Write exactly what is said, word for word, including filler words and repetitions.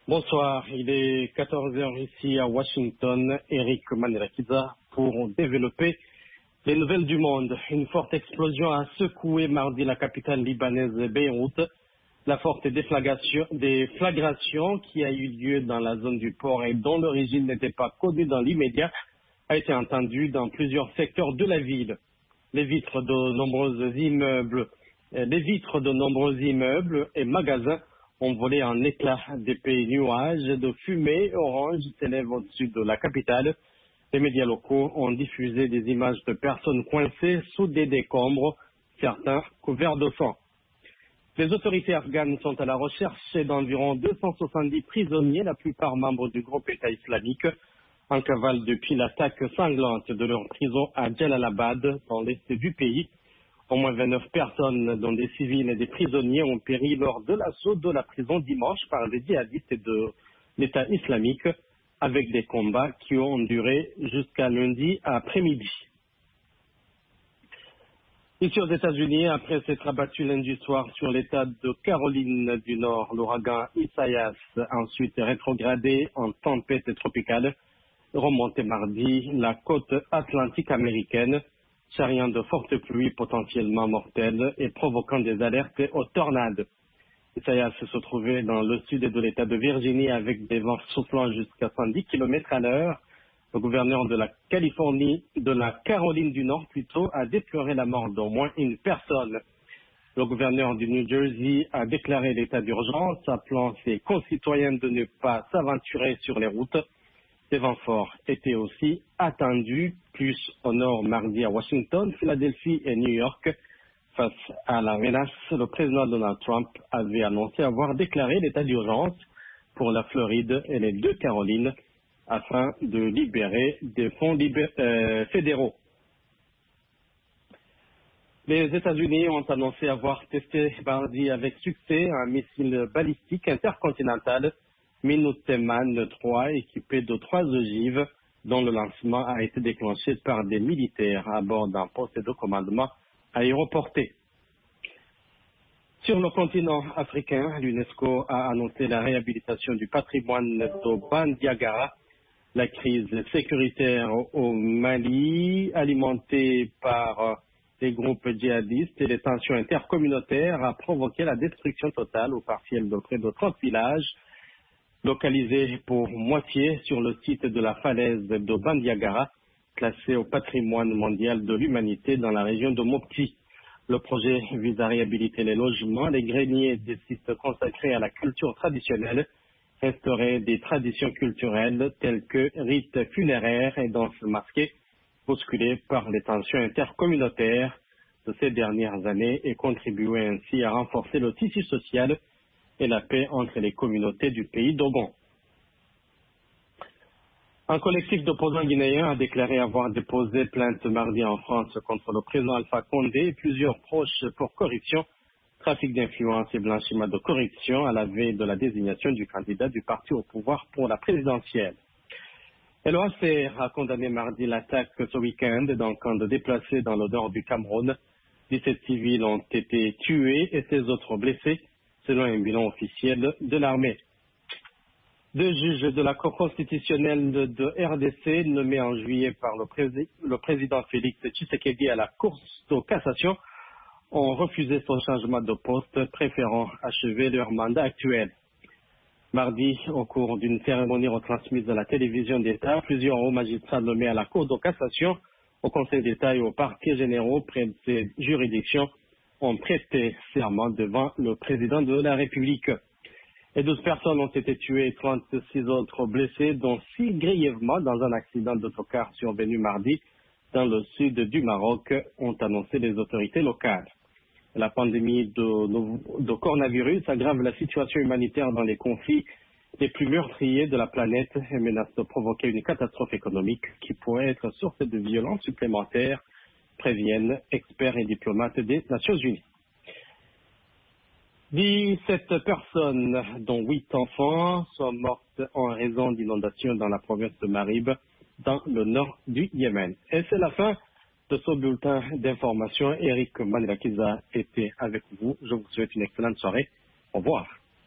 Bonsoir, il est quatorze heures ici à Washington. Eric Manirakiza pour développer les nouvelles du monde. Une forte explosion a secoué mardi la capitale libanaise Beyrouth. La forte déflagration, déflagration qui a eu lieu dans la zone du port et dont l'origine n'était pas connue dans l'immédiat a été entendue dans plusieurs secteurs de la ville. Les vitres de nombreux immeubles, les vitres de nombreux immeubles et magasins ont volé en éclats. D'épais nuages de fumée orange s'élèvent au-dessus de la capitale. Les médias locaux ont diffusé des images de personnes coincées sous des décombres, certains couverts de sang. Les autorités afghanes sont à la recherche d'environ deux cent soixante-dix prisonniers, la plupart membres du groupe État islamique, en cavale depuis l'attaque sanglante de leur prison à Jalalabad, dans l'est du pays. Au moins vingt-neuf personnes, dont des civils et des prisonniers, ont péri lors de l'assaut de la prison dimanche par les djihadistes de l'État islamique, avec des combats qui ont duré jusqu'à lundi après-midi. Ici aux États-Unis, après s'être abattu lundi soir sur l'État de Caroline du Nord, l'ouragan Isaias, ensuite rétrogradé en tempête tropicale, remontait mardi la côte atlantique américaine, charriant de fortes pluies potentiellement mortelles et provoquant des alertes aux tornades. Isaias se trouvait dans le sud de l'État de Virginie avec des vents soufflant jusqu'à cent dix kilomètres à l'heure. Le gouverneur de la Californie, de la Caroline du Nord plutôt, a déploré la mort d'au moins une personne. Le gouverneur du New Jersey a déclaré l'état d'urgence, appelant ses concitoyens de ne pas s'aventurer sur les routes. Des vents forts étaient aussi attendus, plus au nord mardi à Washington, Philadelphie et New York. Face à la menace, le président Donald Trump avait annoncé avoir déclaré l'état d'urgence pour la Floride et les deux Carolines afin de libérer des fonds libé- euh, fédéraux. Les États-Unis ont annoncé avoir testé mardi avec succès un missile balistique intercontinental Minuteman trois équipé de trois ogives dont le lancement a été déclenché par des militaires à bord d'un poste de commandement aéroporté. Sur le continent africain, l'UNESCO a annoncé la réhabilitation du patrimoine de Bandiagara. La crise sécuritaire au Mali, alimentée par les groupes djihadistes et les tensions intercommunautaires, a provoqué la destruction totale ou partielle de près de trente villages, localisés pour moitié sur le site de la falaise de Bandiagara, classé au patrimoine mondial de l'humanité dans la région de Mopti. Le projet vise à réhabiliter les logements, les greniers des sites consacrés à la culture traditionnelle, instaurer des traditions culturelles telles que rites funéraires et danses masquées, bousculées par les tensions intercommunautaires de ces dernières années et contribuer ainsi à renforcer le tissu social et la paix entre les communautés du pays d'Ogon. Un collectif d'opposants guinéens a déclaré avoir déposé plainte mardi en France contre le président Alpha Condé et plusieurs proches pour corruption, trafic d'influence et blanchiment de corruption à la veille de la désignation du candidat du parti au pouvoir pour la présidentielle. Et l'O A C R a condamné mardi l'attaque ce week-end d'un camp de déplacés dans le nord du Cameroun. dix-sept civils ont été tués et seize autres blessés, selon un bilan officiel de l'armée. Deux juges de la Cour constitutionnelle de R D C, nommés en juillet par le, prési- le président Félix Tshisekedi à la Cour de cassation, ont refusé son changement de poste, préférant achever leur mandat actuel. Mardi, au cours d'une cérémonie retransmise à la télévision d'État, plusieurs hauts magistrats nommés à la Cour de cassation, au Conseil d'État et aux parquets généraux près de ces juridictions ont prêté serment devant le président de la République. Et douze personnes ont été tuées et trente-six autres blessées, dont six grièvement dans un accident d'autocar survenu mardi dans le sud du Maroc, ont annoncé les autorités locales. La pandémie de, de coronavirus aggrave la situation humanitaire dans les conflits les plus meurtriers de la planète et menace de provoquer une catastrophe économique qui pourrait être source de violences supplémentaires, préviennent experts et diplomates des Nations Unies. dix-sept personnes, dont huit enfants, sont mortes en raison d'inondations dans la province de Marib, dans le nord du Yémen. Et c'est la fin de ce bulletin d'information. Eric Manirakiza était avec vous. Je vous souhaite une excellente soirée. Au revoir.